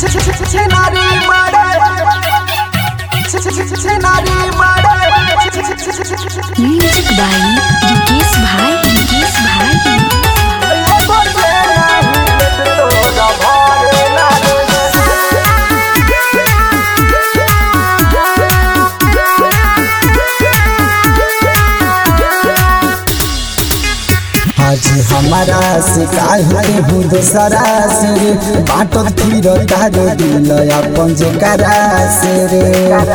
music बाई युकेश भाई आज हमारा शिकाय हूँ दोसरा से रे बाटो फिर तारो दिल अपन जेकरा से रे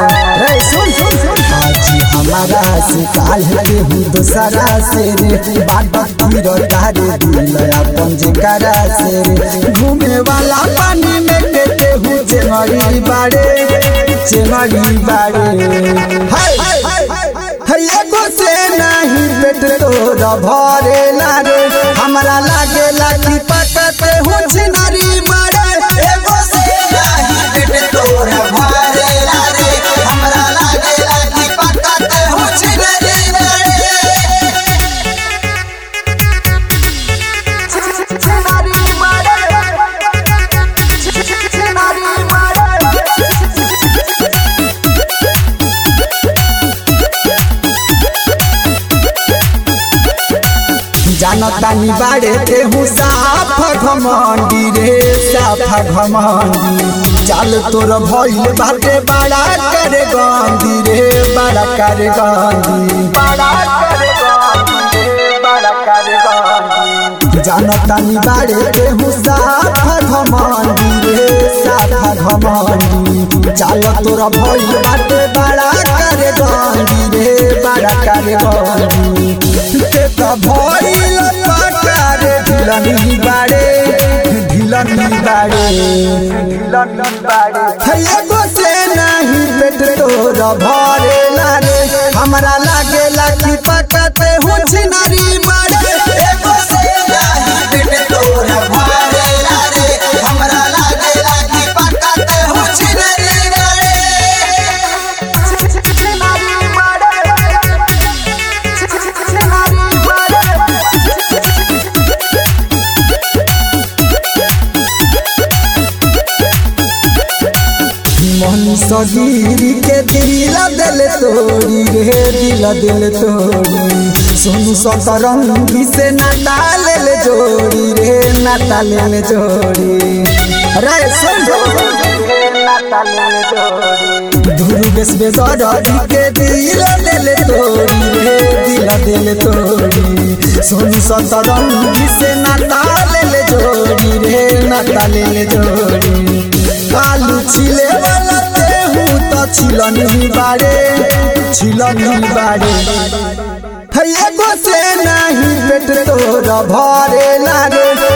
आज हमारा शिकाय हूँ दोसरा से रे बाटो फिर तारो दिल अपन जेकरा से रे घूमे वाला पानी में केते हूँ चेमरी बाड़े एगो से नहीं पेट तोर भरेला रे हमरा लागेला कि पकते हूँ छिनारी मारे एगो से नहीं पेट तोर भरेला रे हमरा लागेला कि पकते हूँ छिनारी मारे जानतानी बाड़े के हूँ साफा घमंडी रे साफा घमंडी चाल तोर भइल बाटे बड़ा करे गंदी रे बड़ा करे गंदी जानतानी बाड़े के हूँ साफा घमंडी रे साफा घमंडी चाल तोर भइल बाटे बड़ा करे गंदी रे बड़ा करे गंदी भइल पकारे ढिलनी बाड़े एगो से नहीं पेट तोर भरेला रे हमरा लागेला कि पकते हूँ छिनारी मारे एगो से नहीं पेट तोर भरेला रे हमरा लागेला कि पकते हूँ छिनारी मारे सदीरी के दिल दिल तोड़ी रे दिल तोड़ी सोनू सतरंगी से नाता ले जोड़ी रे नाता ले जोड़ी रे धुरु बेस बेसरदी के दिल दिल तोड़ी रे दिल तोड़ी सोनू सतरंगी से नाता ले जोड़ी रे नाता ले जोड़ी आलू छिले वाला छिलनी बाड़े एगो से नहीं पेट तोर भरेला रे